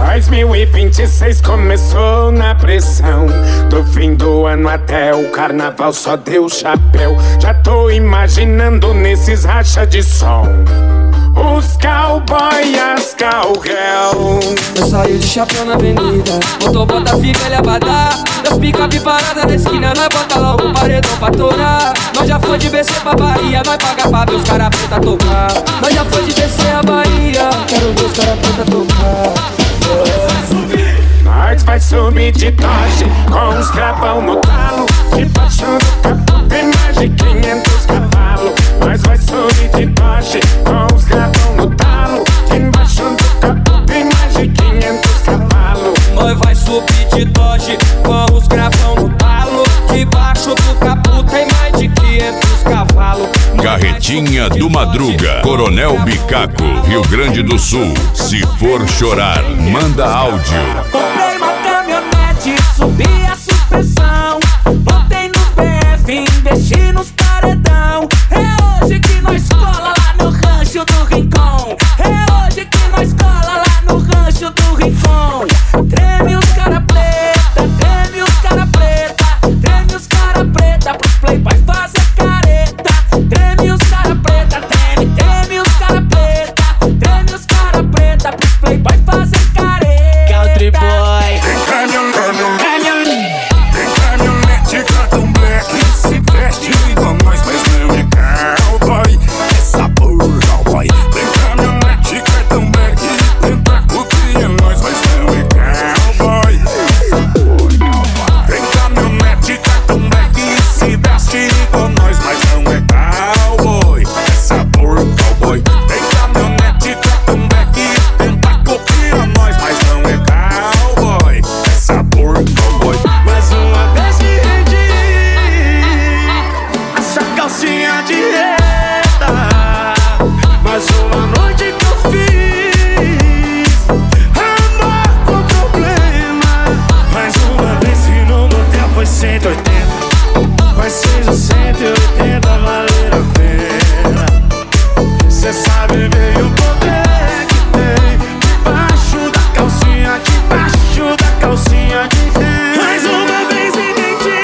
2026 começou na pressão. Do fim do ano até o carnaval só deu chapéu. Já tô imaginando nesses racha de som os cowboy e as cowgirl. Eu saio de chapéu na avenida, motobota fica ele abadá. Das picape parada na esquina, nós bota logo um paredão pra torar. Nós já foi de BC pra Bahia, nós paga pra ver os cara preta tocar. Nós já foi de BC a Bahia, quero ver os cara preta tocar. Nós vai subir de Dodge com os gravão no talo. Debaixo do capô tem mais de 500 cavalos. Nós vai subir de Dodge com os gravão no talo. Debaixo do capô tem mais de 500 cavalos. Nós vai subir de Dodge com os gravão no talo. Debaixo do capô tem mais de 500 cavalos. Carretinha do Madruga, Coronel Bicaco, Rio Grande do Sul. Se for chorar, manda áudio. Comprei uma caminhonete, subi a suspensão. Botei no BF, investi nos paredão. É hoje que nós cola lá no rancho do Rincon. É hoje que nós cola lá no rancho do Rincon. Treme os cara preta, treme os cara preta, treme os cara preta pros playboys fazer careta. Treme os cara preta, treme, treme os cara preta, treme os cara preta pros playboys fazer careta. Country boy. Caminhonete, cartão black, se veste igual nós, mas não é cowboy, é sabor cowboy. Tem caminhonete, cartão black, tenta curtir nós, mas não é cowboy, é sabor cowboy. Tem caminhonete, cartão black, se veste igual nós, mas não é cowboy, é sabor cowboy. Tem caminhonete, cartão black, tenta curtir nós, mas não é cowboy, é sabor cowboy. Mais uma vez me rendi, essa calcinha de reta. Mais uma noite que eu fiz amor com problema. Mais uma vez que no motel foi 180, mas seja 180 valer a pena. Cê sabe bem o poder que tem debaixo da calcinha, debaixo da calcinha de reta. Mais uma vez me entendi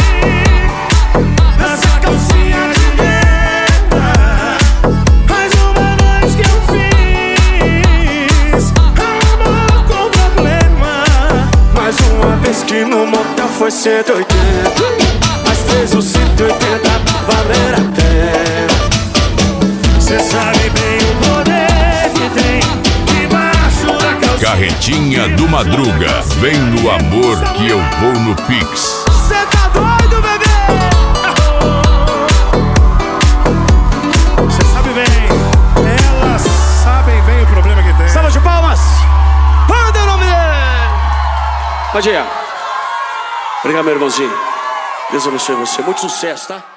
nessa calcinha de reta. Mais uma noite que eu fiz amor com problema. Mais uma vez que no motel foi 180, mas fez o 180 valer a pena. Cê sabe bem o poder que tem debaixo da calcinha. Carretinha do Madruga, vem no amor que eu vou no Pix. Cê tá doido, bebê? Cê sabe bem, elas sabem bem o problema que tem. Salva de palmas! Manda o nome dele! Pode ir. Obrigado, meu irmãozinho. Deus abençoe você. Muito sucesso, tá?